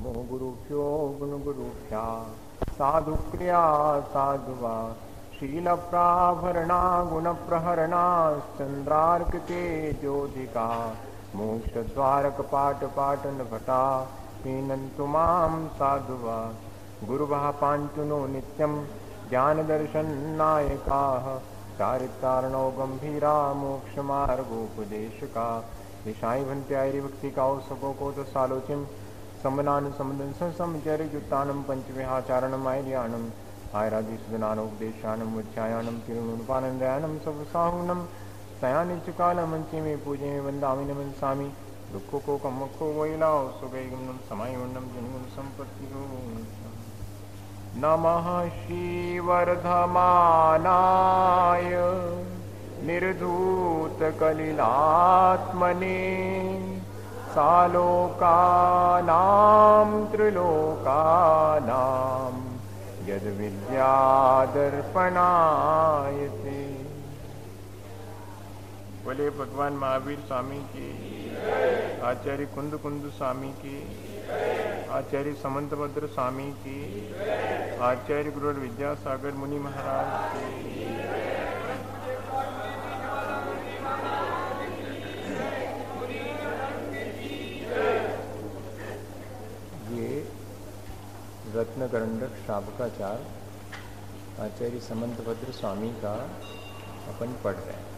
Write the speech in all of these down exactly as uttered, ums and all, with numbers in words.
नमो गुरुभ्यो गुणगुरुभ्या साधु क्रिया साधुवा शीलप्राभरणा गुणप्रहरणा चंद्रार्कते ज्योतिका मोक्षद्वारकपाटपाटन भटा पीनन्तु मां साधुवा गुरुवः पान्तुनो नित्यं ज्ञानदर्शननायकाः चारितारणो गंभीरा मोक्षमार्गोपदेशका दिशाई भंत्यायरी भक्ति काओ सबो को तो सालोचिम समनान समदन संसमचर्य युक्तानम पंचविहाचारणम आयर्याणम आयरादिसुदनानोपदेशानम उच्चायानम तिरुनुपानंदयानम सबसाहुनम सयानिच कालमंचे में पूजे में वंदामि नमस्सामि दुखों को कमको वैलाओ सुगैगम समायुन्नम जन्म संपत्ति हो नमः श्रीवर्धमानाय निर्धूत कलिलात्मने सालोकानां त्रिलोकानां यद विद्यादर्पणायते। बोले भगवान महावीर स्वामी की, आचार्य कुंद कुंद स्वामी की, आचार्य समंतभद्र स्वामी की, आचार्य गुरु विद्यासागर मुनि महाराज की। ये रत्नकरंडक श्रावकाचार आचार्य समंतभद्र स्वामी का अपन पढ़ रहे हैं।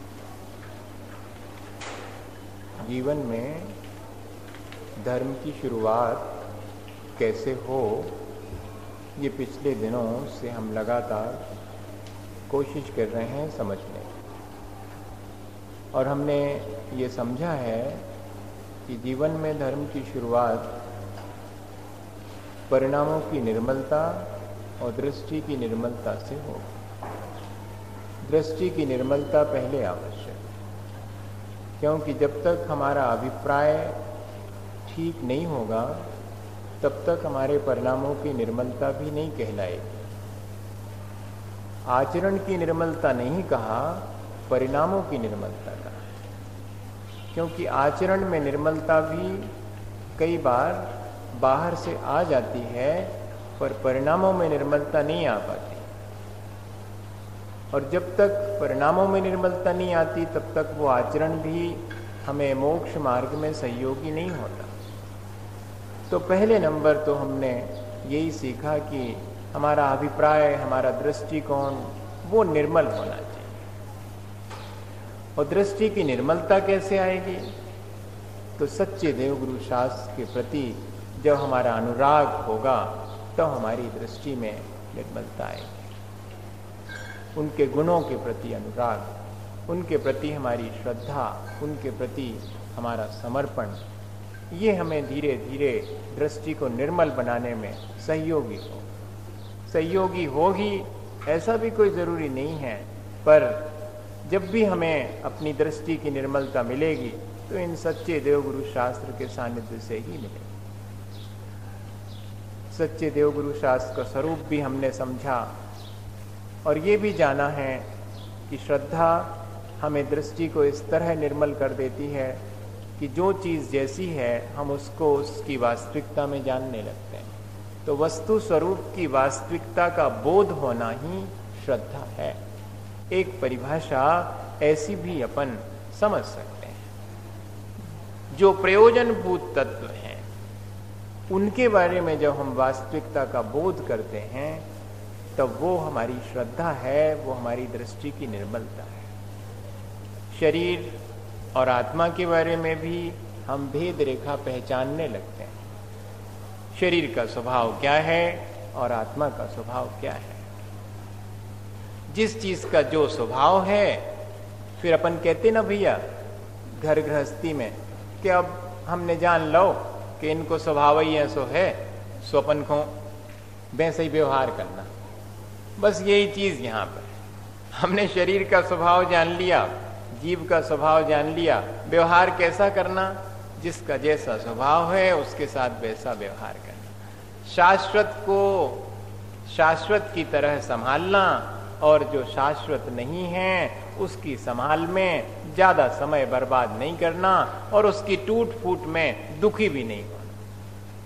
जीवन में धर्म की शुरुआत कैसे हो, ये पिछले दिनों से हम लगातार कोशिश कर रहे हैं समझने, और हमने ये समझा है कि जीवन में धर्म की शुरुआत परिणामों की निर्मलता और दृष्टि की निर्मलता से हो। दृष्टि की निर्मलता पहले आवश्यक, क्योंकि जब तक हमारा अभिप्राय ठीक नहीं होगा तब तक हमारे परिणामों की निर्मलता भी नहीं कहलाएगी। आचरण की निर्मलता नहीं कहा, परिणामों की निर्मलता कहा, क्योंकि आचरण में निर्मलता भी कई बार बाहर से आ जाती है पर परिणामों में निर्मलता नहीं आ पाती, और जब तक परिणामों में निर्मलता नहीं आती तब तक वो आचरण भी हमें मोक्ष मार्ग में सहयोगी नहीं होता। तो पहले नंबर तो हमने यही सीखा कि हमारा अभिप्राय, हमारा दृष्टिकोण वो निर्मल होना चाहिए। और दृष्टि की निर्मलता कैसे आएगी? तो सच्चे देवगुरु शास्त्र के प्रति जब हमारा अनुराग होगा तो हमारी दृष्टि में निर्मलता आएगी। उनके गुणों के प्रति अनुराग, उनके प्रति हमारी श्रद्धा, उनके प्रति हमारा समर्पण, ये हमें धीरे धीरे दृष्टि को निर्मल बनाने में सहयोगी हो। सहयोगी होगी ऐसा भी कोई ज़रूरी नहीं है, पर जब भी हमें अपनी दृष्टि की निर्मलता मिलेगी तो इन सच्चे देवगुरु शास्त्र के सानिध्य से ही मिलेगी। सच्चे देवगुरु शास्त्र का स्वरूप भी हमने समझा, और ये भी जाना है कि श्रद्धा हमें दृष्टि को इस तरह निर्मल कर देती है कि जो चीज़ जैसी है हम उसको उसकी वास्तविकता में जानने लगते हैं। तो वस्तु स्वरूप की वास्तविकता का बोध होना ही श्रद्धा है। एक परिभाषा ऐसी भी अपन समझ सकते हैं, जो प्रयोजनभूत तत्व हैं उनके बारे में जब हम वास्तविकता का बोध करते हैं तब वो हमारी श्रद्धा है, वो हमारी दृष्टि की निर्मलता है। शरीर और आत्मा के बारे में भी हम भेद रेखा पहचानने लगते हैं। शरीर का स्वभाव क्या है और आत्मा का स्वभाव क्या है। जिस चीज का जो स्वभाव है, फिर अपन कहते ना भैया घर गृहस्थी में कि अब हमने जान लो कि इनको स्वभाव ही ऐसो है, सो अपन को वैसे ही व्यवहार करना। बस यही चीज यहाँ पर हमने शरीर का स्वभाव जान लिया, जीव का स्वभाव जान लिया, व्यवहार कैसा करना, जिसका जैसा स्वभाव है उसके साथ वैसा व्यवहार करना। शाश्वत को शाश्वत की तरह संभालना, और जो शाश्वत नहीं है उसकी संभाल में ज्यादा समय बर्बाद नहीं करना, और उसकी टूट फूट में दुखी भी नहीं होना।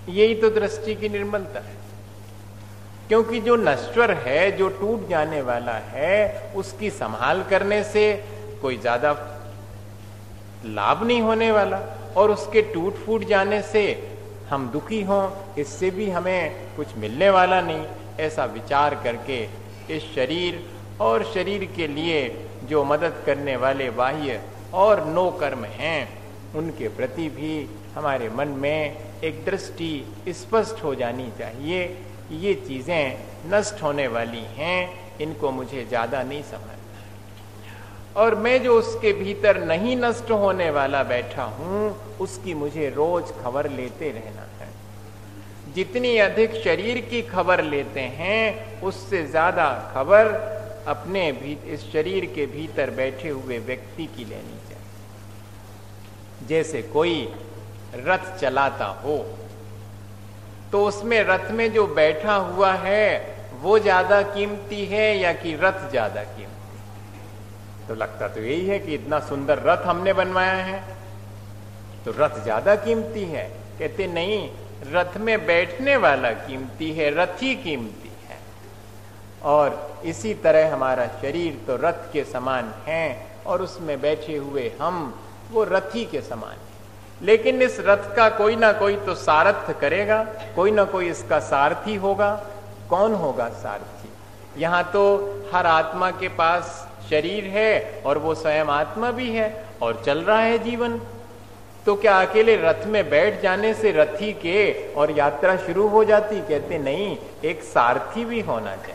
यही तो दृष्टि की निर्मलता है। क्योंकि जो नश्वर है, जो टूट जाने वाला है, उसकी संभाल करने से कोई ज्यादा लाभ नहीं होने वाला, और उसके टूट फूट जाने से हम दुखी हों, इससे भी हमें कुछ मिलने वाला नहीं। ऐसा विचार करके इस शरीर और शरीर के लिए जो मदद करने वाले बाह्य और नो कर्म हैं, उनके प्रति भी हमारे मन में एक दृष्टि स्पष्ट हो जानी चाहिए। ये चीजें नष्ट होने वाली हैं, इनको मुझे ज्यादा नहीं समझना, और मैं जो उसके भीतर नहीं नष्ट होने वाला बैठा हूं, उसकी मुझे रोज खबर लेते रहना है। जितनी अधिक शरीर की खबर लेते हैं, उससे ज्यादा खबर अपने भी इस शरीर के भीतर बैठे हुए व्यक्ति की लेनी चाहिए। जैसे कोई रथ चलाता हो, तो उसमें रथ में जो बैठा हुआ है वो ज्यादा कीमती है या कि रथ ज्यादा कीमती? तो लगता तो यही है कि इतना सुंदर रथ हमने बनवाया है तो रथ ज्यादा कीमती है। कहते नहीं, रथ में बैठने वाला कीमती है, रथ ही कीमती है। और इसी तरह हमारा शरीर तो रथ के समान है, और उसमें बैठे हुए हम वो रथी के समान है। लेकिन इस रथ का कोई ना कोई तो सारथ करेगा, कोई ना कोई इसका सारथी होगा। कौन होगा सारथी? यहाँ तो हर आत्मा के पास शरीर है और वो स्वयं आत्मा भी है और चल रहा है जीवन। तो क्या अकेले रथ में बैठ जाने से रथी के और यात्रा शुरू हो जाती? कहते नहीं, एक सारथी भी होना चाहिए।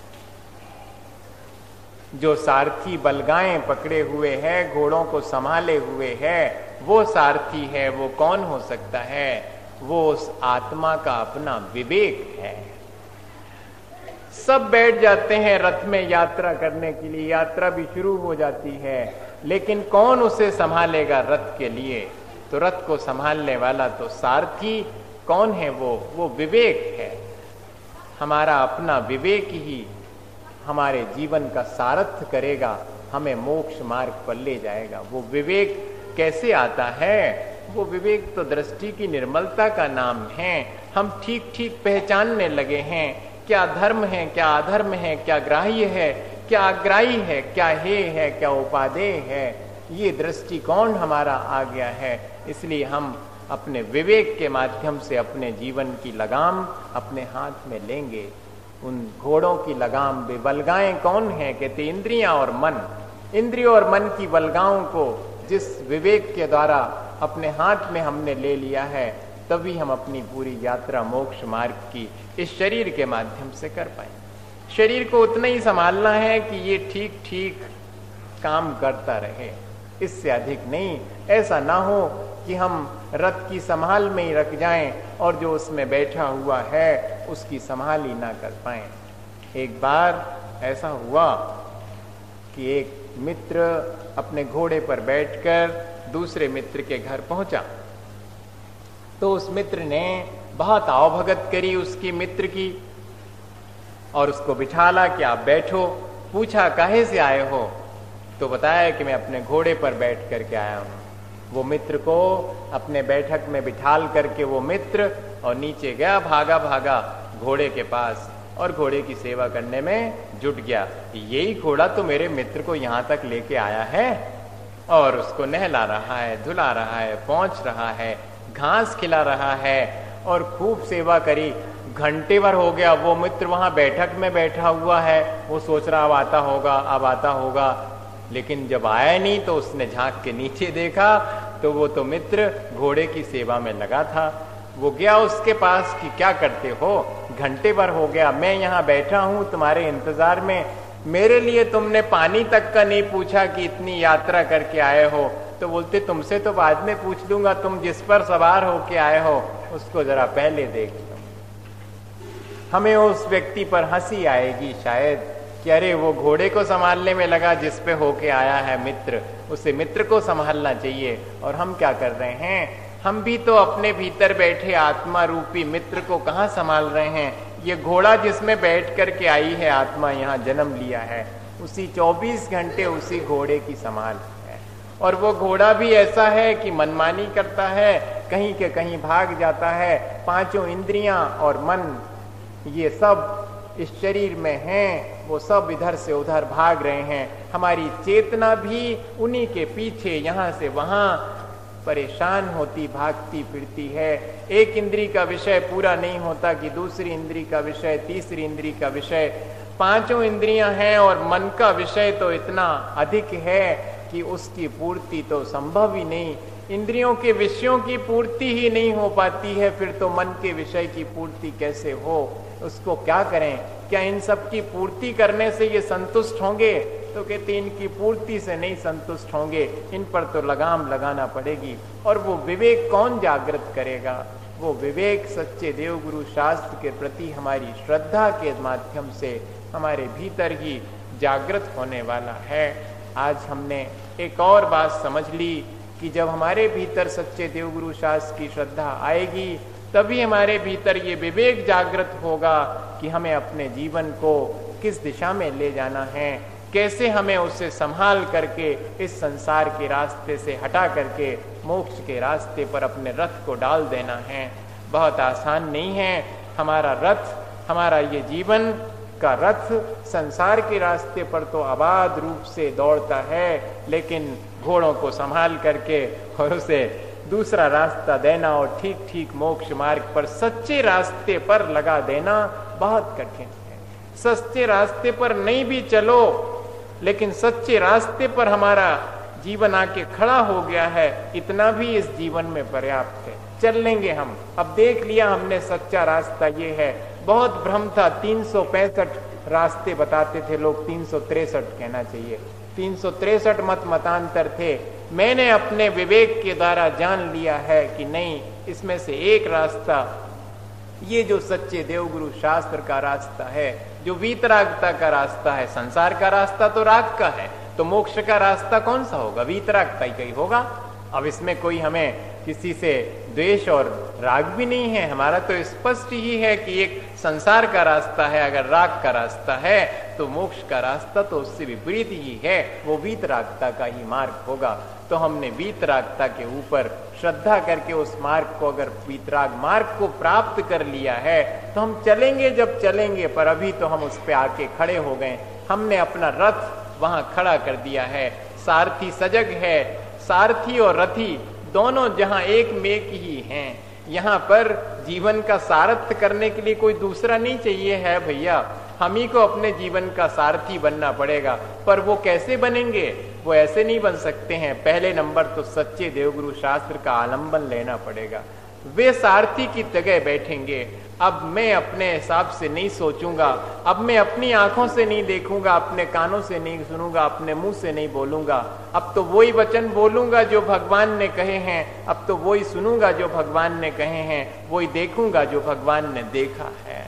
जो सारथी बलगाएं पकड़े हुए है, घोड़ों को संभाले हुए है, वो सारथी है। वो कौन हो सकता है? वो उस आत्मा का अपना विवेक है। सब बैठ जाते हैं रथ में यात्रा करने के लिए, यात्रा भी शुरू हो जाती है, लेकिन कौन उसे संभालेगा रथ के लिए? तो रथ को संभालने वाला तो सारथी कौन है? वो वो विवेक है। हमारा अपना विवेक ही हमारे जीवन का सारथ करेगा, हमें मोक्ष मार्ग पर ले जाएगा। वो विवेक कैसे आता है? वो विवेक तो दृष्टि की निर्मलता का नाम है। हम ठीक ठीक पहचानने लगे हैं क्या धर्म है, क्या अधर्म है, क्या ग्राह्य है, क्या अग्राही है, क्या हे है, क्या उपादेय है। ये दृष्टिकोण हमारा आ गया है। इसलिए हम अपने विवेक के माध्यम से अपने जीवन की लगाम अपने हाथ में लेंगे। उन घोड़ों की लगाम भी बलगाएं कौन है? कहते इंद्रियां और मन। इंद्रियों और मन की बलगाओं को जिस विवेक के द्वारा अपने हाथ में हमने ले लिया है, तभी हम अपनी पूरी यात्रा मोक्ष मार्ग की इस शरीर के माध्यम से कर पाएंगे। शरीर को उतना ही संभालना है कि ये ठीक ठीक काम करता रहे, इससे अधिक नहीं। ऐसा ना हो कि हम रथ की संभाल में ही रख जाएं और जो उसमें बैठा हुआ है उसकी संभाल ही ना कर पाएं। एक बार ऐसा हुआ कि एक मित्र अपने घोड़े पर बैठकर दूसरे मित्र के घर पहुंचा, तो उस मित्र ने बहुत आवभगत करी उसकी मित्र की और उसको बिठाला कि आप बैठो। पूछा काहे से आए हो? तो बताया कि मैं अपने घोड़े पर बैठ करके आया हूं। वो मित्र को अपने बैठक में बिठाल करके वो मित्र और नीचे गया, भागा भागा घोड़े के पास और घोड़े की सेवा करने में जुट गया। यही घोड़ा तो मेरे मित्र को यहाँ तक लेके आया है और उसको नहला रहा है, धुला रहा है, पहुंच रहा है, घास खिला रहा है और खूब सेवा करी। घंटे भर हो गया, वो मित्र वहां बैठक में बैठा हुआ है। वो सोच रहा अब आता होगा, अब आता होगा, लेकिन जब आया नहीं तो उसने झांक के नीचे देखा तो वो तो मित्र घोड़े की सेवा में लगा था। वो गया उसके पास कि क्या करते हो? घंटे भर हो गया मैं यहाँ बैठा हूं तुम्हारे इंतजार में, मेरे लिए तुमने पानी तक का नहीं पूछा कि इतनी यात्रा करके आए हो। तो बोलते तुमसे तो बाद में पूछ लूंगा, तुम जिस पर सवार होके आए हो उसको जरा पहले देख लो। हमें उस व्यक्ति पर हंसी आएगी शायद कि अरे वो घोड़े को संभालने में लगा जिस पे होके आया है मित्र, उसे मित्र को संभालना चाहिए। और हम क्या कर रहे हैं? हम भी तो अपने भीतर बैठे आत्मा रूपी मित्र को कहाँ संभाल रहे हैं? ये घोड़ा जिसमें बैठ करके आई है आत्मा, यहाँ जन्म लिया है, उसी चौबीस घंटे उसी घोड़े की संभाल है। और वो घोड़ा भी ऐसा है कि मनमानी करता है, कहीं के कहीं भाग जाता है। पांचों इंद्रियां और मन ये सब इस शरीर में हैं, वो सब इधर से उधर भाग रहे हैं। हमारी चेतना भी उन्हीं के पीछे यहाँ से वहां परेशान होती भागती फिरती है। एक इंद्री का विषय पूरा नहीं होता कि दूसरी इंद्री का विषय, तीसरी इंद्री का विषय। पांचों इंद्रियां हैं और मन का विषय तो इतना अधिक है कि उसकी पूर्ति तो संभव ही नहीं। इंद्रियों के विषयों की पूर्ति ही नहीं हो पाती है, फिर तो मन के विषय की पूर्ति कैसे हो? उसको क्या करें? क्या इन सब की पूर्ति करने से ये संतुष्ट होंगे? तो कहते इनकी पूर्ति से नहीं संतुष्ट होंगे, इन पर तो लगाम लगाना पड़ेगी। और वो विवेक कौन जागृत करेगा? वो विवेक सच्चे देवगुरु शास्त्र के प्रति हमारी श्रद्धा के माध्यम से हमारे भीतर ही जागृत होने वाला है। आज हमने एक और बात समझ ली कि जब हमारे भीतर सच्चे देवगुरु शास्त्र की श्रद्धा आएगी, तभी हमारे भीतर ये विवेक जागृत होगा कि हमें अपने जीवन को किस दिशा में ले जाना है, कैसे हमें उसे संभाल करके इस संसार के रास्ते से हटा करके मोक्ष के रास्ते पर अपने रथ को डाल देना है। बहुत आसान नहीं है। हमारा रथ, हमारा ये जीवन का रथ संसार के रास्ते पर तो आबाद रूप से दौड़ता है, लेकिन घोड़ों को संभाल करके और उसे दूसरा रास्ता देना और ठीक ठीक मोक्ष मार्ग पर सच्चे रास्ते पर लगा देना बहुत कठिन है। सच्चे रास्ते पर नहीं भी चलो, लेकिन सच्चे रास्ते पर हमारा जीवन आके खड़ा हो गया है, इतना भी इस जीवन में पर्याप्त है। चल लेंगे हम। अब देख लिया हमने सच्चा रास्ता ये है। बहुत भ्रम था, तीन सौ पैंसठ रास्ते बताते थे लोग, तीन सौ तिरसठ कहना चाहिए। तीन सौ तिरसठ मत मतांतर थे। मैंने अपने विवेक के द्वारा जान लिया है कि नहीं, इसमें से एक रास्ता, ये जो सच्चे देवगुरु शास्त्र का रास्ता है, जो वीतरागता का रास्ता है। संसार का रास्ता तो राग का है, तो मोक्ष का रास्ता कौन सा होगा? वीतरागता ही कहीं होगा। अब इसमें कोई हमें किसी से द्वेष और राग भी नहीं है। हमारा तो स्पष्ट ही है कि एक संसार का रास्ता है, अगर राग का रास्ता है तो मोक्ष का रास्ता तो उससे विपरीत ही है, वो वीतरागता का ही मार्ग होगा। तो हमने वीतरागता के ऊपर श्रद्धा करके उस मार्ग को, अगर वीतराग मार्ग को प्राप्त कर लिया है, तो हम चलेंगे जब चलेंगे, पर अभी तो हम उस पे आके खड़े हो गए। हमने अपना रथ वहां खड़ा कर दिया है, सारथी सजग है। सारथी और रथी दोनों जहां एक में एक ही हैं। यहाँ पर जीवन का सारथ्य करने के लिए कोई दूसरा नहीं चाहिए है भैया, हम ही को अपने जीवन का सारथी बनना पड़ेगा। पर वो कैसे बनेंगे? वो ऐसे नहीं बन सकते हैं। पहले नंबर तो सच्चे देवगुरु शास्त्र का आलंबन लेना पड़ेगा। वे सारथी की जगह बैठेंगे। अब मैं अपने हिसाब से नहीं सोचूंगा, अब मैं अपनी आंखों से नहीं देखूंगा, अपने कानों से नहीं सुनूंगा, अपने मुंह से नहीं बोलूंगा। अब तो वही वचन बोलूंगा जो भगवान ने कहे हैं, अब तो वही सुनूंगा जो भगवान ने कहे हैं, वही देखूंगा जो भगवान ने देखा है।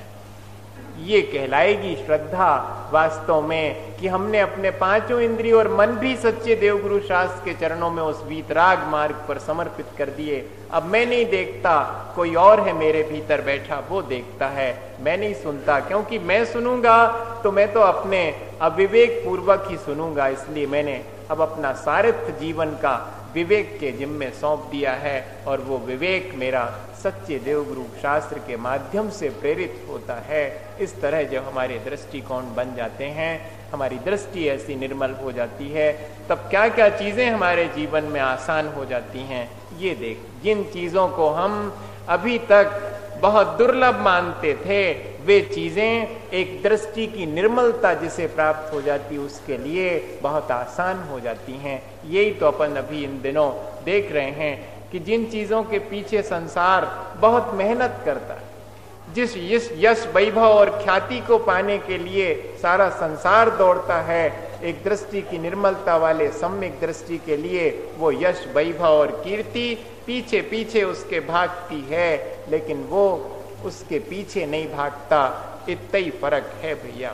ये कहलाएगी श्रद्धा वास्तव में कि हमने अपने पांचों इंद्रिय और मन भी सच्चे देवगुरु शास्त्र के चरणों में उस वीतराग मार्ग पर समर्पित कर दिए। अब मैं नहीं देखता, कोई और है मेरे भीतर बैठा, वो देखता है। मैं नहीं सुनता, क्योंकि मैं सुनूंगा तो मैं तो अपने अविवेक पूर्वक ही सुनूंगा। इसलिए मैंने अब अपना सारथ्य जीवन का विवेक के जिम्मे सौंप दिया है, और वो विवेक मेरा सच्चे देवगुरु शास्त्र के माध्यम से प्रेरित होता है। इस तरह जब हमारे दृष्टिकोण बन जाते हैं, हमारी दृष्टि ऐसी निर्मल हो जाती है, तब क्या क्या चीजें हमारे जीवन में आसान हो जाती हैं। ये देख, जिन चीजों को हम अभी तक बहुत दुर्लभ मानते थे, वे चीजें एक दृष्टि की निर्मलता जिसे प्राप्त हो जाती, उसके लिए बहुत आसान हो जाती हैं। यही तो अपन अभी इन दिनों देख रहे हैं कि जिन चीजों के पीछे संसार बहुत मेहनत करता है, जिस यश यश वैभव और ख्याति को पाने के लिए सारा संसार दौड़ता है, एक दृष्टि की निर्मलता वाले सम्यक दृष्टि के लिए वो यश वैभव और कीर्ति पीछे पीछे उसके भागती है, लेकिन वो उसके पीछे नहीं भागता। इतना ही फर्क है भैया।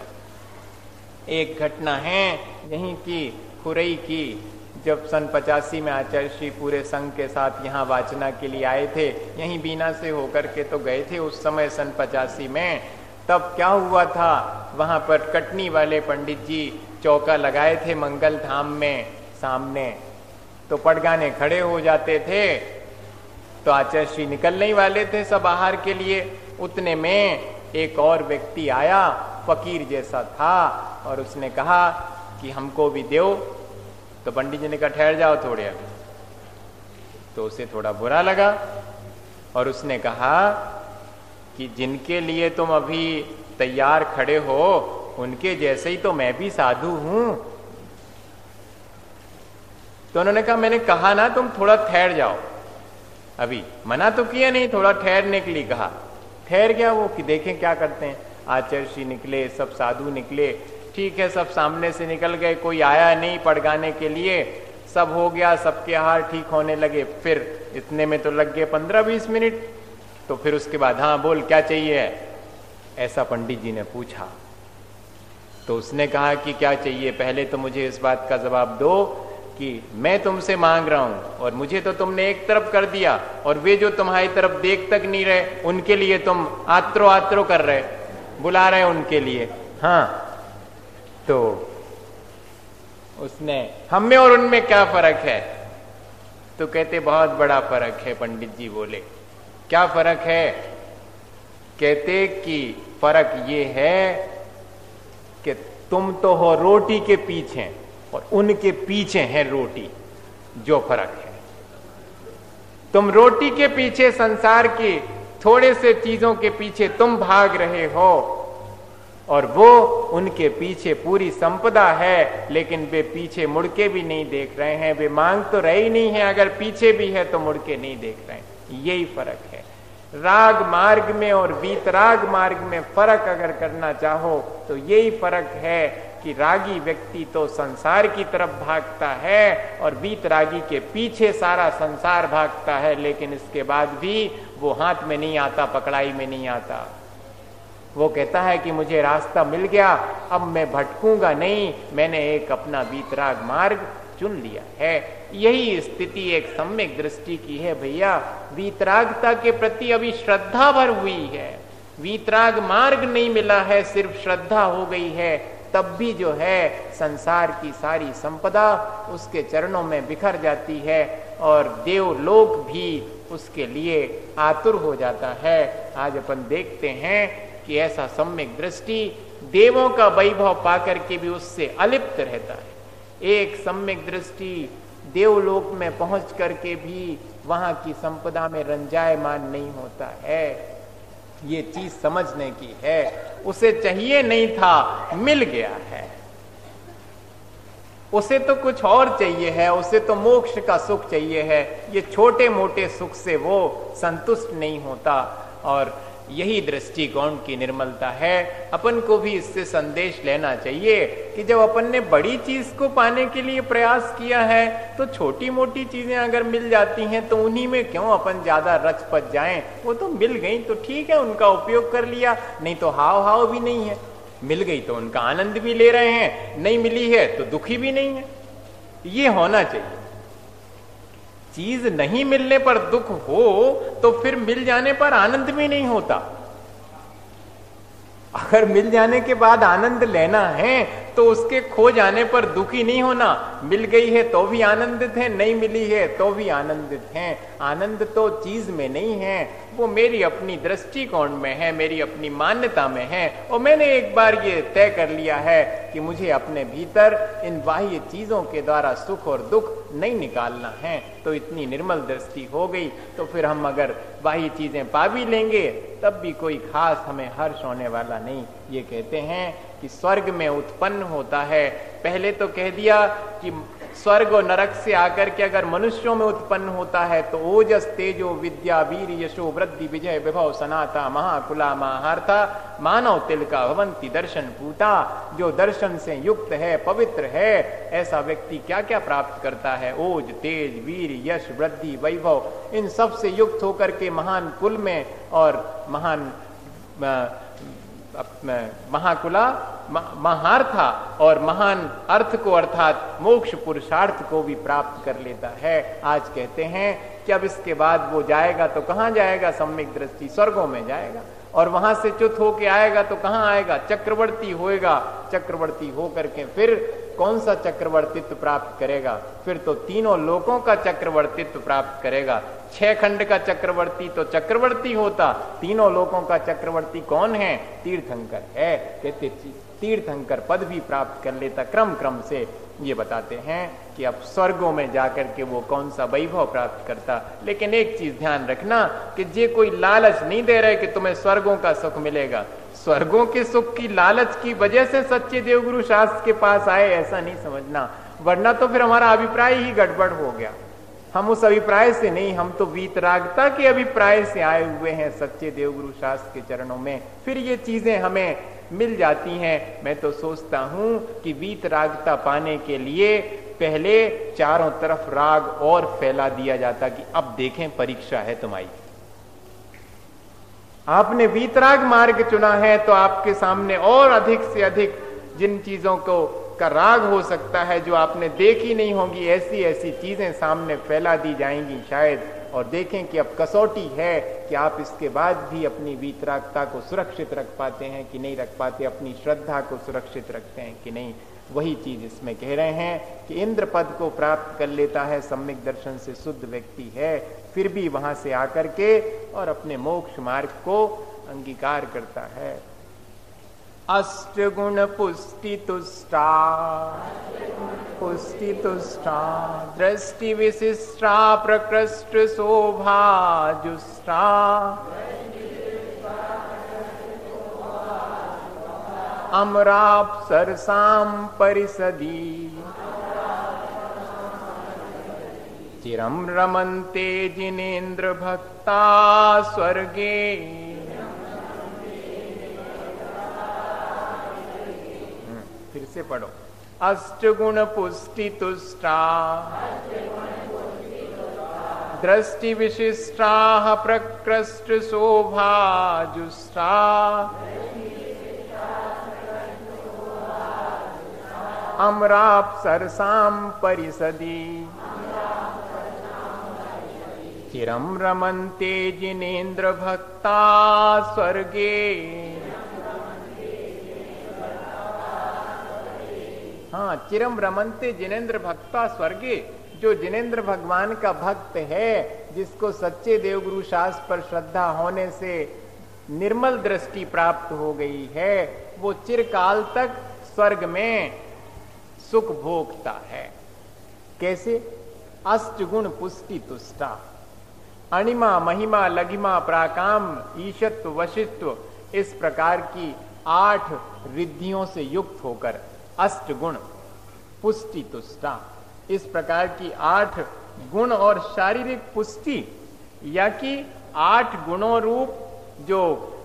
एक घटना है यहीं की खुरई की, जब सन पचासी में आचार्य श्री पूरे संघ के साथ यहाँ वाचना के लिए आए थे, यहीं बीना से होकर के तो गए थे उस समय सन पचासी में। तब क्या हुआ था, वहां पर कटनी वाले पंडित जी चौका लगाए थे मंगल धाम में सामने, तो पड़गाने खड़े हो जाते थे तो आचार्य श्री निकलने ही वाले थे सब आहार के लिए। उतने में एक और व्यक्ति आया, फकीर जैसा था, और उसने कहा कि हमको भी दो। तो पंडित जी ने कहा ठहर जाओ थोड़े अभी। तो उसे थोड़ा बुरा लगा और उसने कहा कि जिनके लिए तुम अभी तैयार खड़े हो उनके जैसे ही तो मैं भी साधु हूं। तो उन्होंने कहा मैंने कहा ना तुम थोड़ा ठहर जाओ, अभी मना तो किया नहीं, थोड़ा ठहरने के लिए कहा। ठहर गया वो कि देखें क्या करते हैं। आचार्य श्री निकले, सब साधु निकले, ठीक है, सब सामने से निकल गए, कोई आया नहीं पड़गाने के लिए, सब हो गया, सबके आहार ठीक होने लगे। फिर इतने में तो लग गए पंद्रह बीस मिनट। तो फिर उसके बाद हाँ बोल क्या चाहिए, ऐसा पंडित जी ने पूछा। तो उसने कहा कि क्या चाहिए, पहले तो मुझे इस बात का जवाब दो कि मैं तुमसे मांग रहा हूं और मुझे तो तुमने एक तरफ कर दिया, और वे जो तुम्हारी तरफ देख तक नहीं रहे उनके लिए तुम आत्रो आत्रो कर रहे, बुला रहे उनके लिए। हाँ, तो उसने हम में और उनमें क्या फर्क है? तो कहते बहुत बड़ा फर्क है। पंडित जी बोले क्या फर्क है? कहते कि फर्क ये है कि तुम तो हो रोटी के पीछे और उनके पीछे है रोटी, जो फर्क है। तुम रोटी के पीछे, संसार की थोड़े से चीजों के पीछे तुम भाग रहे हो, और वो उनके पीछे पूरी संपदा है, लेकिन वे पीछे मुड़ के भी नहीं देख रहे हैं। वे मांग तो रहे ही नहीं है, अगर पीछे भी है तो मुड़ के नहीं देख रहे हैं। यही फर्क है। राग मार्ग में और वीतराग मार्ग में फर्क अगर करना चाहो तो यही फर्क है कि रागी व्यक्ति तो संसार की तरफ भागता है और वीतरागी के पीछे सारा संसार भागता है, लेकिन इसके बाद भी वो हाथ में नहीं आता, पकड़ाई में नहीं आता। वो कहता है कि मुझे रास्ता मिल गया, अब मैं भटकूंगा नहीं, मैंने एक अपना वीतराग मार्ग चुन लिया है। यही स्थिति एक सम्यक दृष्टि की है भैया। वीतरागता के प्रति अभी श्रद्धा भर हुई है, वीतराग मार्ग नहीं मिला है, सिर्फ श्रद्धा हो गई है, तब भी जो है संसार की सारी संपदा उसके चरणों में बिखर जाती है और देवलोक भी उसके लिए आतुर हो जाता है। आज अपन देखते हैं कि ऐसा सम्यक दृष्टि देवों का वैभव पाकर के भी उससे अलिप्त रहता है। एक सम्यक दृष्टि देवलोक में पहुंच करके भी वहां की संपदा में रंजायमान नहीं होता है। ये चीज समझने की है। उसे चाहिए नहीं था, मिल गया है। उसे तो कुछ और चाहिए है, उसे तो मोक्ष का सुख चाहिए है। ये छोटे मोटे सुख से वो संतुष्ट नहीं होता। और यही दृष्टिकोण की निर्मलता है। अपन को भी इससे संदेश लेना चाहिए कि जब अपन ने बड़ी चीज को पाने के लिए प्रयास किया है तो छोटी मोटी चीजें अगर मिल जाती हैं तो उन्हीं में क्यों अपन ज्यादा रच पच जाएं। वो तो मिल गई तो ठीक है, उनका उपयोग कर लिया, नहीं तो हाव हाव भी नहीं है। मिल गई तो उनका आनंद भी ले रहे हैं, नहीं मिली है तो दुखी भी नहीं है। ये होना चाहिए। चीज नहीं मिलने पर दुख हो तो फिर मिल जाने पर आनंद भी नहीं होता। अगर मिल जाने के बाद आनंद लेना है तो उसके खो जाने पर दुखी नहीं होना। मिल गई है तो भी आनंदित है, नहीं मिली है तो भी आनंदित हैं। आनंद तो चीज में नहीं है, वो मेरी अपनी दृष्टिकोण में है, मेरी अपनी मान्यता में है। और मैंने एक बार ये तय कर लिया है कि मुझे अपने भीतर इन बाह्य चीजों के द्वारा सुख और दुख नहीं निकालना है। तो इतनी निर्मल दृष्टि हो गई तो फिर हम अगर बाह्य चीजें पा भी लेंगे तब भी कोई खास हमें हर्ष होने वाला नहीं। ये कहते हैं कि स्वर्ग में उत्पन्न होता है। पहले तो कह दिया कि स्वर्ग और नरक से आकर के अगर मनुष्यों में उत्पन्न होता है तो ओजस तेजो विद्या वीर यशो वृद्धि विजय विभव सनाता महाकुला महार्था मानव तिलका भवंती दर्शन पूता। जो दर्शन से युक्त है, पवित्र है, ऐसा व्यक्ति क्या क्या प्राप्त करता है? ओज, तेज, वीर, यश, वृद्धि, वैभव, इन सब से युक्त होकर के महान कुल में और महान महाकुला महार्था और महान अर्थ को अर्थात मोक्ष पुरुषार्थ को भी प्राप्त कर लेता है। आज कहते हैं कि अब इसके बाद वो जाएगा तो कहाँ जाएगा? सम्यक दृष्टि स्वर्गों में जाएगा और वहां से च्युत होके आएगा तो कहाँ आएगा? चक्रवर्ती होएगा। चक्रवर्ती होकर के फिर कौन सा चक्रवर्तित्व प्राप्त करेगा? फिर तो तीनों लोकों का चक्रवर्तित्व प्राप्त करेगा। छह खंड का चक्रवर्ती तो चक्रवर्ती होता, तीनों लोकों का चक्रवर्ती कौन है? तीर्थंकर है। कहते तीर्थंकर पद भी प्राप्त कर लेता क्रम क्रम से। ये बताते हैं कि अब स्वर्गों में जाकर के वो कौन सा वैभव प्राप्त करता। लेकिन एक चीज ध्यान रखना कि ये कोई लालच नहीं दे रहे कि तुम्हें स्वर्गों का सुख मिलेगा। स्वर्गों के सुख की लालच की वजह से सच्चे देवगुरु शास्त्र के पास आए, ऐसा नहीं समझना, वरना तो फिर हमारा अभिप्राय ही गड़बड़ हो गया। हम उस अभिप्राय से नहीं, हम तो वीतरागता के अभिप्राय से आए हुए हैं सच्चे देवगुरु शास्त्र के चरणों में। फिर ये चीजें हमें मिल जाती हैं। मैं तो सोचता हूं कि वीतरागता पाने के लिए पहले चारों तरफ राग और फैला दिया जाता कि अब देखें परीक्षा है तुम्हारी। आपने वीतराग मार्ग चुना है तो आपके सामने और अधिक से अधिक जिन चीजों को का राग हो सकता है जो आपने देखी नहीं होगी, ऐसी ऐसी चीजें सामने फैला दी जाएंगी शायद। और देखें कि अब कसौटी है कि आप इसके बाद भी अपनी वीतरागता को सुरक्षित रख पाते हैं कि नहीं रख पाते, अपनी श्रद्धा को सुरक्षित रखते हैं कि नहीं। वही चीज इसमें कह रहे हैं कि इंद्र पद को प्राप्त कर लेता है, सम्यक दर्शन से शुद्ध व्यक्ति है, फिर भी वहां से आकर के और अपने मोक्ष मार्ग को अंगीकार करता है। अष्ट गुण पुष्टि तुष्टा, पुष्टि तुष्टा, दृष्टि विशिष्टा, प्रकृष्ट शोभा जुष्टा, अमराप्सरसां परिषदि, चिरं रमन्ते जिनेन्द्र भक्ता स्वर्गे, फिर से पढ़ो। अष्ट गुण पुष्टि तुष्टा, दृष्टि विशिष्टा, प्रकृष्ट शोभा जुष्टा, अमराप्सरसां परिषदि, चिरं रमन्ते जिनेन्द्र भक्ता स्वर्गे। हाँ, चिरम रमन्ते जिनेन्द्र भक्ता स्वर्गे। जो जिनेन्द्र भगवान का भक्त है, जिसको सच्चे देवगुरु शास्त्र पर श्रद्धा होने से निर्मल दृष्टि प्राप्त हो गई है, वो चिरकाल तक स्वर्ग में सुख भोगता है। कैसे? अष्ट गुण पुष्टि तुष्टा, अणिमा महिमा लघिमा प्राकाम ईशत्व वशित्व, इस प्रकार की आठ रिद्धियों से युक्त होकर अष्ट गुण पुष्टि तुष्टा, इस प्रकार की आठ गुण और शारीरिक पुष्टि या कि आठ गुणों रूप जो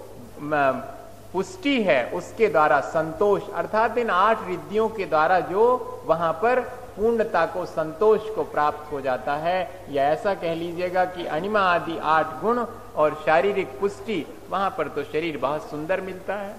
पुष्टि है उसके द्वारा संतोष, अर्थात इन आठ रिद्धियों के द्वारा जो वहां पर पूर्णता को, संतोष को प्राप्त हो जाता है। या ऐसा कह लीजिएगा कि अणिमा आदि आठ गुण और शारीरिक पुष्टि, वहां पर तो शरीर बहुत सुंदर मिलता है।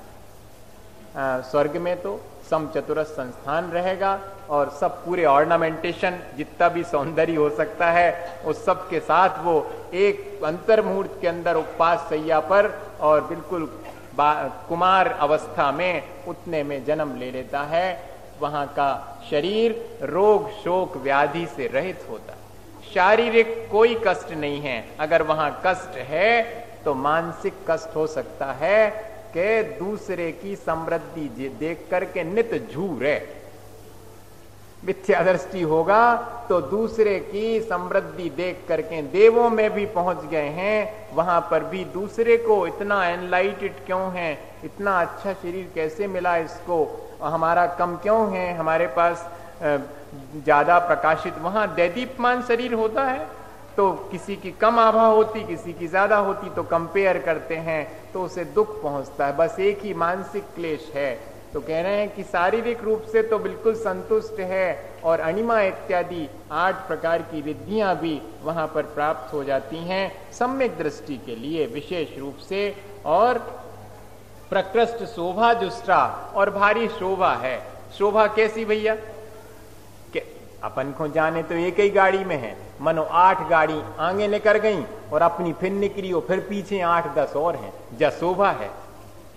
आ, स्वर्ग में तो समचतुरस संस्थान रहेगा और सब पूरे ऑर्नामेंटेशन, जितना भी सौंदर्य हो सकता है उस सब के साथ वो एक अंतर मुहूर्त के अंदर उपवास शैया पर और बिल्कुल कुमार अवस्था में उतने में जन्म ले लेता है। वहां का शरीर रोग शोक व्याधि से रहित होता, शारीरिक कोई कष्ट नहीं है। अगर वहां कष्ट है तो मानसिक कष्ट हो सकता है कि दूसरे की समृद्धि देख करके नित झूरे, मिथ्या दृष्टि होगा तो दूसरे की समृद्धि देख करके, देवों में भी पहुंच गए हैं, वहां पर भी दूसरे को इतना एनलाइटेड क्यों है, इतना अच्छा शरीर कैसे मिला इसको, हमारा कम क्यों है, हमारे पास ज्यादा प्रकाशित, वहां दैदीप्यमान शरीर होता है तो किसी की कम आभा होती, किसी की ज्यादा होती तो कंपेयर करते हैं तो उसे दुख पहुंचता है। बस एक ही मानसिक क्लेश है। तो कह रहे हैं कि शारीरिक रूप से तो बिल्कुल संतुष्ट है और अणिमा इत्यादि आठ प्रकार की रिद्धियां भी वहां पर प्राप्त हो जाती हैं सम्यक दृष्टि के लिए विशेष रूप से। और प्रकृष्ट शोभा जुष्टा, और भारी शोभा है। शोभा कैसी भैया? कि अपन को जाने तो एक ही गाड़ी में है, मनो आठ गाड़ी आगे लेकर गई और अपनी फिर निकली और फिर पीछे आठ दस और हैं, जा शोभा है।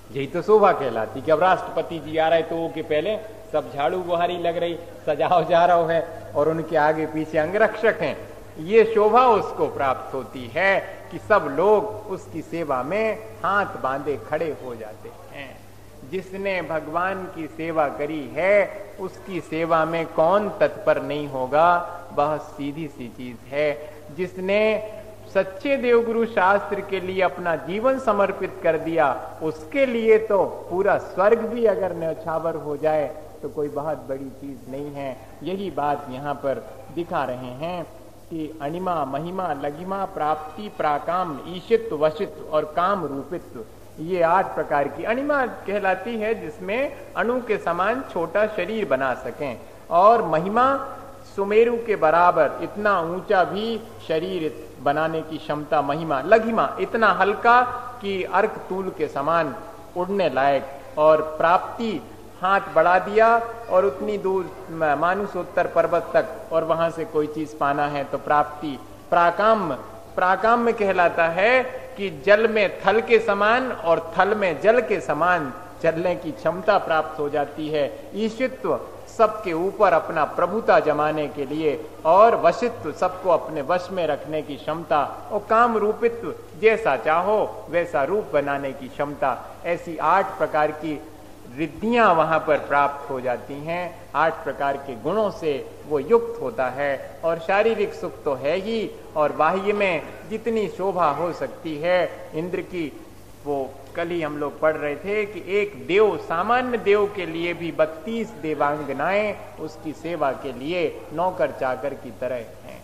यही तो शोभा कहलाती कि अब राष्ट्रपति जी आ रहे तो वो के पहले सब झाड़ू बुहारी लग रही, सजाओ जा रहा है और उनके आगे पीछे अंगरक्षक हैं। ये शोभा उसको प्राप्त होती है कि सब लोग उसकी सेवा में हाथ बांधे खड़े हो जाते हैं। जिसने भगवान की सेवा करी है उसकी सेवा में कौन तत्पर नहीं होगा, बहुत सीधी सी चीज है। जिसने सच्चे देवगुरु शास्त्र के लिए अपना जीवन समर्पित कर दिया, उसके लिए तो पूरा स्वर्ग भी अगर न्यौछावर हो जाए तो कोई बहुत बड़ी चीज नहीं है। यही बात यहाँ पर दिखा रहे हैं कि अणिमा महिमा लघिमा प्राप्ति प्राकाम ईशित्व वशित्व और काम रूपित्व, ये आठ प्रकार की अणिमा कहलाती है जिसमें अणु के समान छोटा शरीर बना सकें, और महिमा सुमेरु के बराबर इतना ऊंचा भी शरीर बनाने की क्षमता महिमा। लघिमा इतना हल्का कि अर्क तूल के समान उड़ने लायक, और प्राप्ति हाथ बढ़ा दिया और उतनी दूर मानुषोत्तर पर्वत तक और वहां से कोई चीज पाना है तो प्राप्ति। प्राकाम प्राकाम में कहलाता है कि जल में थल के समान और थल में जल के समान चलने की क्षमता प्राप्त हो जाती है। ईशित्व सबके ऊपर अपना प्रभुता जमाने के लिए, और वशित्व सबको अपने वश में रखने की क्षमता, और काम रूपित्व जैसा चाहो वैसा रूप बनाने की क्षमता। ऐसी आठ प्रकार की रिद्धियां वहां पर प्राप्त हो जाती हैं। आठ प्रकार के गुणों से वो युक्त होता है, और शारीरिक सुख तो है ही, और बाह्य में जितनी शोभा हो सकती है इंद्र की, वो कल ही हम लोग पढ़ रहे थे कि एक देव, सामान्य देव के लिए भी बत्तीस देवांगनाएं उसकी सेवा के लिए नौकर चाकर की तरह हैं।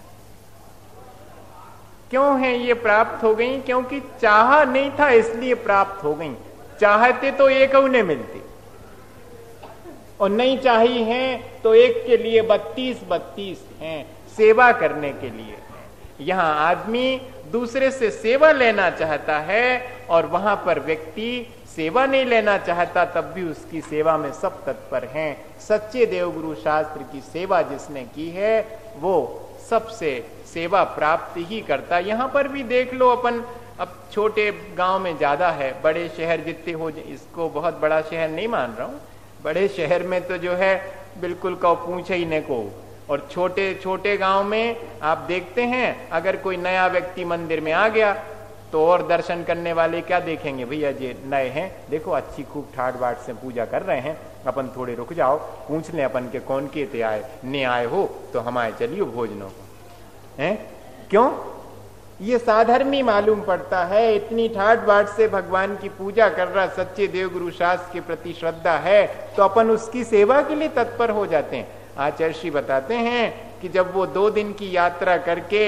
क्यों है ये प्राप्त हो गई? क्योंकि चाहा नहीं था इसलिए प्राप्त हो गई। चाहते तो एक उन्हें मिलती, और नहीं चाहिए हैं तो एक के लिए बत्तीस बत्तीस हैं सेवा करने के लिए। यहां आदमी दूसरे से सेवा लेना चाहता है और वहां पर व्यक्ति सेवा नहीं लेना चाहता, तब भी उसकी सेवा में सब तत्पर हैं। सच्चे देवगुरु शास्त्र की सेवा जिसने की है वो सबसे सेवा प्राप्त ही करता। यहां पर भी देख लो, अपन अब छोटे गांव में ज्यादा है, बड़े शहर जितने हो, इसको बहुत बड़ा शहर नहीं मान रहा हूं, बड़े शहर में तो जो है बिल्कुल कहो पूछे ही न को, और छोटे छोटे गांव में आप देखते हैं अगर कोई नया व्यक्ति मंदिर में आ गया तो और दर्शन करने वाले क्या देखेंगे, भैया जी नए हैं, देखो अच्छी खूब ठाट बाट से पूजा कर रहे हैं, अपन थोड़े रुक जाओ पूछ लें अपन के कौन के आए, ने आए हो तो हम आए चलियो भोजनों को। हैं क्यों? ये साधर्मी मालूम पड़ता है, इतनी ठाट बाट से भगवान की पूजा कर रहा, सच्चे देवगुरु शास्त्र के प्रति श्रद्धा है तो अपन उसकी सेवा के लिए तत्पर हो जाते हैं। आचार्य श्री बताते हैं कि जब वो दो दिन की यात्रा करके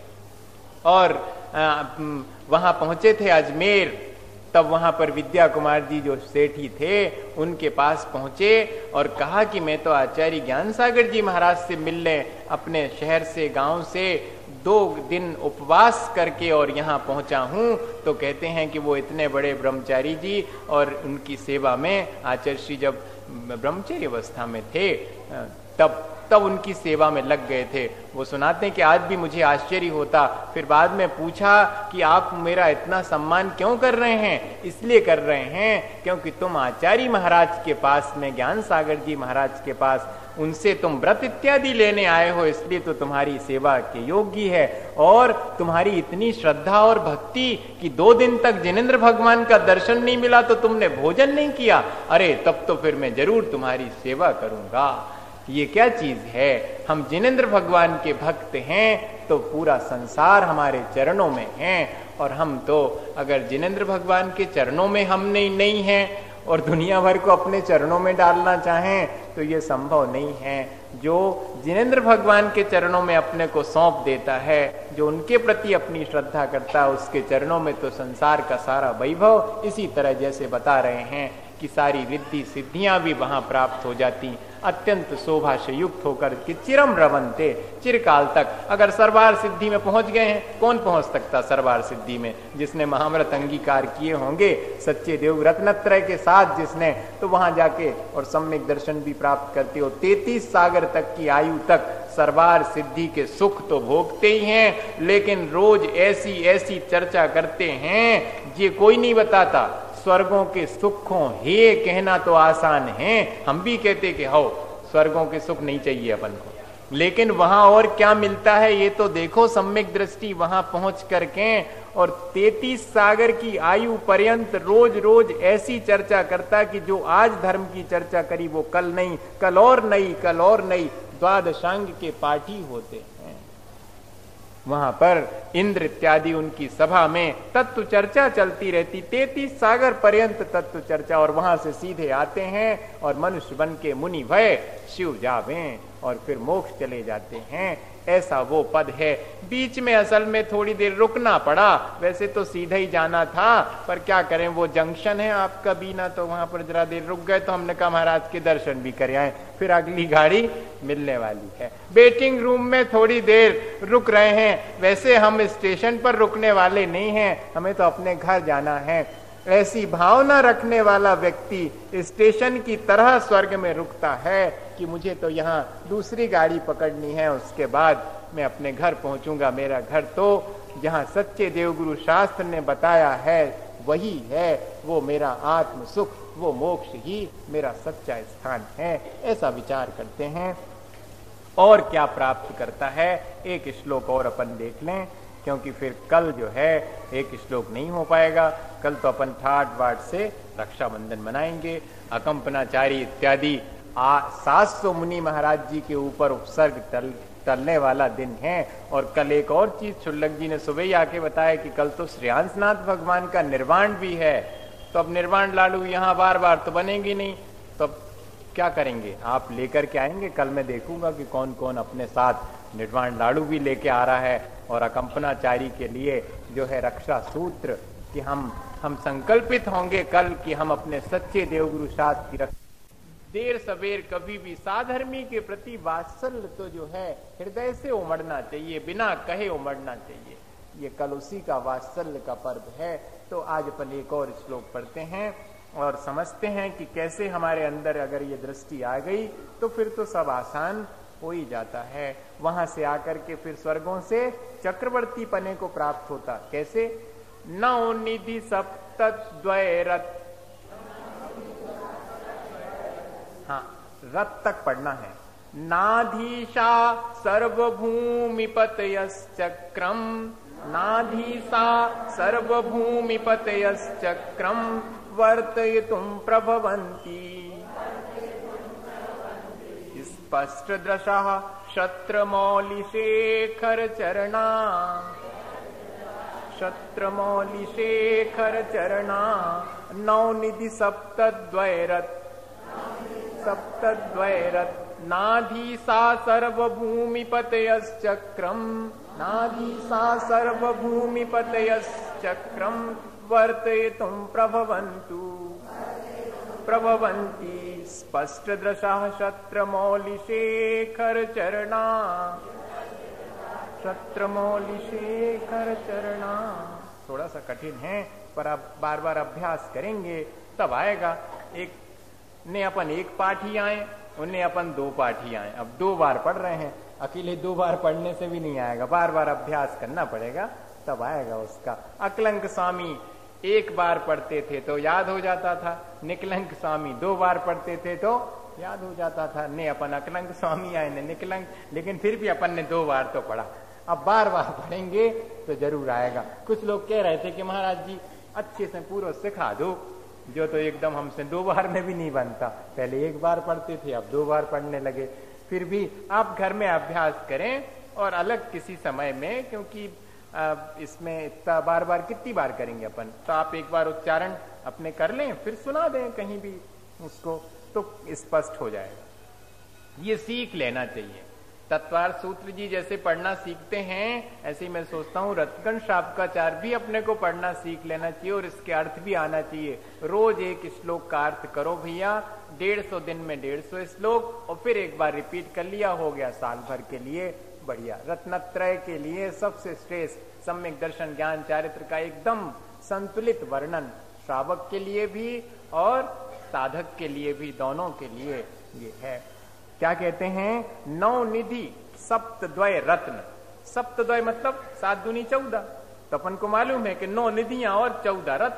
और आ, वहां पहुंचे थे अजमेर, तब वहां पर विद्या कुमार जी जो सेठी थे उनके पास पहुंचे और कहा कि मैं तो आचार्य ज्ञान सागर जी महाराज से मिलने अपने शहर से गांव से दो दिन उपवास करके और यहाँ पहुंचा हूं। तो कहते हैं कि वो इतने बड़े ब्रह्मचारी जी और उनकी सेवा में आचार्य श्री जब ब्रह्मचर्य अवस्था में थे तब तब उनकी सेवा में लग गए थे। वो सुनाते हैं कि आज भी मुझे आश्चर्य होता, फिर बाद में पूछा कि आप मेरा इतना सम्मान क्यों कर रहे हैं? इसलिए कर रहे हैं क्योंकि तुम आचार्य महाराज के पास में, ज्ञान सागर जी महाराज के पास, उनसे तुम व्रत इत्यादि लेने आए हो, इसलिए तो तुम्हारी सेवा के योग्य है। और तुम्हारी इतनी श्रद्धा और भक्ति कि दो दिन तक जिनेंद्र भगवान का दर्शन नहीं मिला तो तुमने भोजन नहीं किया, अरे तब तो फिर मैं जरूर तुम्हारी सेवा करूंगा। ये क्या चीज है? हम जिनेंद्र भगवान के भक्त हैं तो पूरा संसार हमारे चरणों में है, और हम तो अगर जिनेंद्र भगवान के चरणों में हम नहीं नहीं हैं और दुनिया भर को अपने चरणों में डालना चाहें तो ये संभव नहीं है। जो जिनेंद्र भगवान के चरणों में अपने को सौंप देता है, जो उनके प्रति अपनी श्रद्धा करता है, उसके चरणों में तो संसार का सारा वैभव, इसी तरह जैसे बता रहे हैं कि सारी रिद्धि सिद्धियां भी वहां प्राप्त हो जाती, अत्यंत शोभा से युक्त होकर कि चिरम रवंते, चिरकाल तक। अगर सर्वार सिद्धि में पहुंच गए हैं, कौन पहुंच सकता सर्वार सिद्धि में? जिसने महामृत अंगीकार किए होंगे सच्चे देव रत्नत्रय के साथ जिसने, तो वहां जाके और सम्यक दर्शन भी प्राप्त करते हो। तैतीस सागर तक की आयु तक सर्वार सिद्धि के सुख तो भोगते ही हैं, लेकिन रोज ऐसी ऐसी चर्चा करते हैं ये कोई नहीं बताता। स्वर्गों के सुख हो हे कहना तो आसान है, हम भी कहते कि हो स्वर्गों के सुख नहीं चाहिए अपन को, लेकिन वहां और क्या मिलता है ये तो देखो। सम्यक दृष्टि वहां पहुंच करके और तैतीस सागर की आयु पर्यंत रोज रोज ऐसी चर्चा करता कि जो आज धर्म की चर्चा करी वो कल नहीं, कल और नई, कल और नई, द्वादशांग के पाठी होते हैं। वहां पर इंद्र इत्यादि उनकी सभा में तत्व चर्चा चलती रहती, तैतीस सागर पर्यंत तत्व चर्चा, और वहां से सीधे आते हैं और मनुष्य बन के मुनि भय शिव जावें और फिर मोक्ष चले जाते हैं। ऐसा वो पद है। बीच में असल में थोड़ी देर रुकना पड़ा, वैसे तो सीधा ही जाना था, पर क्या करें वो जंक्शन है आपका बीना, तो वहां पर जरा देर रुक गए तो हमने कहा महाराज के दर्शन भी कर आए, फिर अगली गाड़ी मिलने वाली है। वेटिंग रूम में थोड़ी देर रुक रहे हैं, वैसे हम स्टेशन पर रुकने वाले नहीं हैं, हमें तो अपने घर जाना है। ऐसी भावना रखने वाला व्यक्ति स्टेशन की तरह स्वर्ग में रुकता है कि मुझे तो यहाँ दूसरी गाड़ी पकड़नी है, उसके बाद मैं अपने घर पहुंचूंगा। मेरा घर तो जहाँ सच्चे देवगुरु शास्त्र ने बताया है वही है, वो मेरा आत्म सुख, वो मोक्ष ही मेरा सच्चा स्थान है, ऐसा विचार करते हैं। और क्या प्राप्त करता है, एक श्लोक और अपन देख लें, क्योंकि फिर कल जो है एक श्लोक नहीं हो पाएगा। कल तो अपन ठाट बाट से रक्षाबंधन मनाएंगे। अकंपनाचारी इत्यादि सात सौ मुनि महाराज जी के ऊपर उपसर्ग टल टलने वाला दिन है। और कल एक और चीज छुल्लक जी ने सुबह ही आके बताया कि कल तो श्रेयांसनाथ भगवान का निर्वाण भी है। तो अब निर्वाण लाडू यहाँ बार बार तो बनेंगे नहीं, तो अब क्या करेंगे, आप लेकर के आएंगे। कल मैं देखूंगा कि कौन कौन अपने साथ निर्वाण लाडू भी लेके आ रहा है। और अकंपनाचारी के लिए जो है रक्षा सूत्र कि हम हम संकल्पित होंगे कल कि हम अपने सच्चे देवगुरु शास्त्र की रक्षा, देर सवेर कभी भी साधर्मी के प्रति वात्सल्य तो जो है हृदय से उमड़ना चाहिए, बिना कहे उमड़ना चाहिए। ये कल उसी का वात्सल्य का पर्व है। तो आज अपन एक और श्लोक पढ़ते हैं और समझते हैं कि कैसे हमारे अंदर अगर ये दृष्टि आ गई तो फिर तो सब आसान हो ही जाता है। वहां से आकर के फिर स्वर्गों से चक्रवर्ती पने को प्राप्त होता। कैसे, नौ निधि सप्तद्वय रथ, हाँ रथ तक पढ़ना है। नाधीशा सर्वभूमिपतयश्चक्रम, नाधीशा सर्वभूमिपतयश्चक्रम वर्तयितुं प्रभवन्ति। स्पष्ट दृशः शत्रमौलिशेखर चरणा, शत्रमौलिशेखर चरणा, नवनिधि सप्तद्वैरथ, सप्तद्वैरथ, नाधीसा सर्वभूमिपतयश्चक्रम, नाधीसा सर्वभूमिपतयश्चक्रम वर्तयितुं प्रभवन्तु, प्रभवन्ति। स्पष्ट दृशः शत्रमौलिशेखर चरणा, शत्रमौलिशेखर चरणा। थोड़ा सा कठिन है पर आप बार बार अभ्यास करेंगे तब आएगा। एक ने अपन एक पाठ ही आए, उन्हें अपन दो पाठ ही आए। अब दो बार पढ़ रहे हैं, अकेले दो बार पढ़ने से भी नहीं आएगा, बार बार अभ्यास करना पड़ेगा तब आएगा उसका। अकलंक स्वामी एक बार पढ़ते थे तो याद हो जाता था, निकलंक स्वामी दो बार पढ़ते थे तो याद हो जाता था। ने अपन अकलंक स्वामी आए ने निकलंक, लेकिन फिर भी अपन ने दो बार तो पढ़ा। अब बार बार पढ़ेंगे तो जरूर आएगा। कुछ लोग कह रहे थे कि महाराज जी अच्छे से पूरा सिखा दो, जो तो एकदम हमसे दो बार में भी नहीं बनता। पहले एक बार पढ़ते थे, अब दो बार पढ़ने लगे। फिर भी आप घर में अभ्यास करें और अलग किसी समय में, क्योंकि इसमें इतना बार बार कितनी बार करेंगे अपन, तो आप एक बार उच्चारण अपने कर लें फिर सुना दें कहीं भी उसको, तो स्पष्ट हो जाएगा। ये सीख लेना चाहिए। तत्वार सूत्र जी जैसे पढ़ना सीखते हैं, ऐसे ही मैं सोचता हूँ रत्कन शाब्काचार भी अपने को पढ़ना सीख लेना चाहिए और इसके अर्थ भी आना चाहिए। रोज एक श्लोक का अर्थ करो भैया, डेढ़ सौ दिन में डेढ़ सौ श्लोक, और फिर एक बार रिपीट कर लिया, हो गया साल भर के लिए बढ़िया। रत्नत्रय के लिए सबसे श्रेष्ठ सम्यक दर्शन ज्ञान चारित्र का एकदम संतुलित वर्णन श्रावक के लिए भी और साधक के लिए भी, दोनों के लिए ये है। क्या कहते हैं, नौ निधि सप्तद्वय रत्न। सप्तद्वय मतलब सात दूनी चौदह, तो अपन को मालूम है कि नौ निधियां और चौदह रत्न,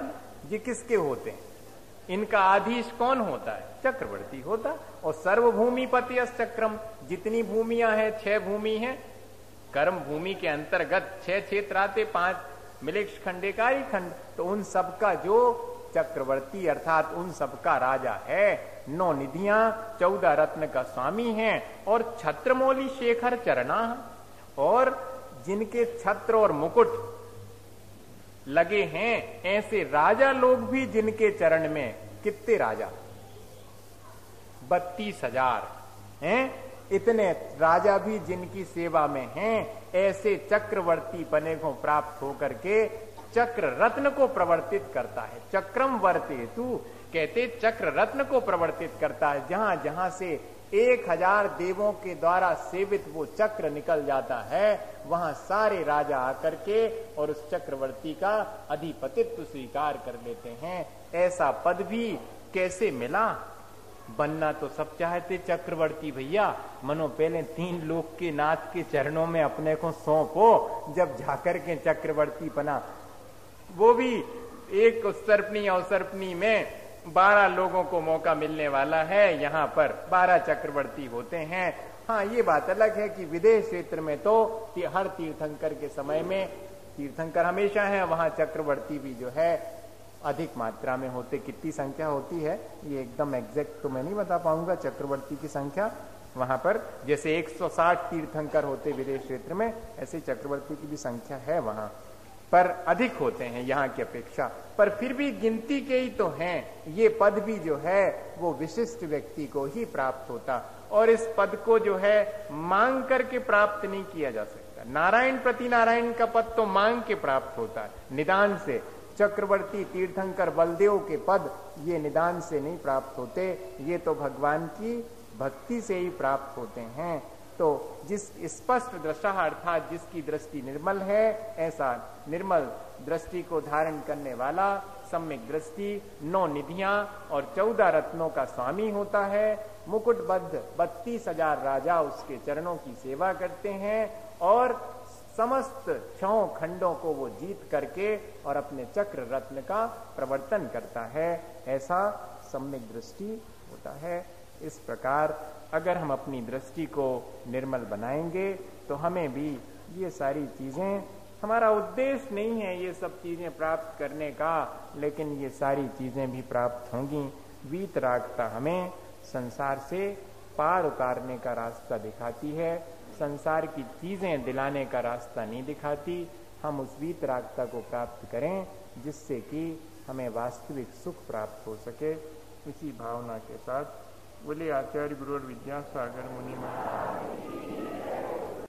ये किसके होते हैं? इनका आधीश कौन होता है? चक्रवर्ती होता। और सर्वभूमिपति चक्रम, जितनी भूमियां हैं, छह भूमि हैं, कर्म भूमि के अंतर्गत छह क्षेत्र आते, पांच मिलेक्ष खंडेकारी खंड, तो उन सबका जो चक्रवर्ती अर्थात उन सबका राजा है, नौ निधियां, चौदह रत्न का स्वामी है और छत्रमौली शेखर चरणा, और जिनके छत्र और मुकुट लगे हैं ऐसे राजा लोग भी जिनके चरण में, कितने राजा? बत्तीस हजार हैं। इतने राजा भी जिनकी सेवा में हैं, ऐसे चक्रवर्ती पने को प्राप्त होकर के चक्र रत्न को प्रवर्तित करता है। चक्रम वर्तेतु, कहते चक्र रत्न को प्रवर्तित करता है। जहां जहां से एक हजार देवों के द्वारा सेवित वो चक्र निकल जाता है, वहां सारे राजा आकर के और उस चक्रवर्ती का अधिपतित्व स्वीकार कर लेते हैं। ऐसा पद भी कैसे मिला? बनना तो सब चाहते चक्रवर्ती भैया, मनो पहले तीन लोक के नाथ के चरणों में अपने को सौंपो, जब जाकर के चक्रवर्ती बना। वो भी एक सर्पनी अवसर्पनी में बारह लोगों को मौका मिलने वाला है, यहाँ पर बारह चक्रवर्ती होते हैं। हाँ, ये बात अलग है कि विदेश क्षेत्र में तो हर तीर्थंकर के समय में तीर्थंकर हमेशा है, वहां चक्रवर्ती भी जो है अधिक मात्रा में होते। कितनी संख्या होती है ये एकदम एग्जैक्ट तो मैं नहीं बता पाऊंगा चक्रवर्ती की संख्या वहां पर। जैसे एक सौ साठ तीर्थंकर होते विदेश क्षेत्र में, ऐसे चक्रवर्ती की भी संख्या है वहां पर, अधिक होते हैं यहाँ की अपेक्षा। पर फिर भी गिनती के ही तो हैं। ये पद भी जो है वो विशिष्ट व्यक्ति को ही प्राप्त होता, और इस पद को जो है मांग करके प्राप्त नहीं किया जा सकता। नारायण प्रति नारायण का पद तो मांग के प्राप्त होता है, निदान से। चक्रवर्ती तीर्थंकर बलदेव के पद ये निदान से नहीं प्राप्त होते, ये तो भगवान की भक्ति से ही प्राप्त होते हैं। तो जिस स्पष्ट दृष्टा अर्थात जिसकी दृष्टि निर्मल है, ऐसा निर्मल दृष्टि को धारण करने वाला सम्यक दृष्टि नौ निधियां और चौदह रत्नों का स्वामी होता है। मुकुटबद्ध बत्तीस हजार राजा उसके चरणों की सेवा करते हैं और समस्त छओं खंडों को वो जीत करके और अपने चक्र रत्न का प्रवर्तन करता है। ऐसा सम्यक दृष्टि होता है। इस प्रकार अगर हम अपनी दृष्टि को निर्मल बनाएंगे तो हमें भी ये सारी चीजें, हमारा उद्देश्य नहीं है ये सब चीजें प्राप्त करने का, लेकिन ये सारी चीजें भी प्राप्त होंगी। वीतरागता हमें संसार से पार उतारने का रास्ता दिखाती है, संसार की चीजें दिलाने का रास्ता नहीं दिखाती। हम उस वीतरागता को प्राप्त करें जिससे कि हमें वास्तविक सुख प्राप्त हो सके। इसी भावना के साथ बोले आचार्य गुरु विद्यासागर मुनि महाराज।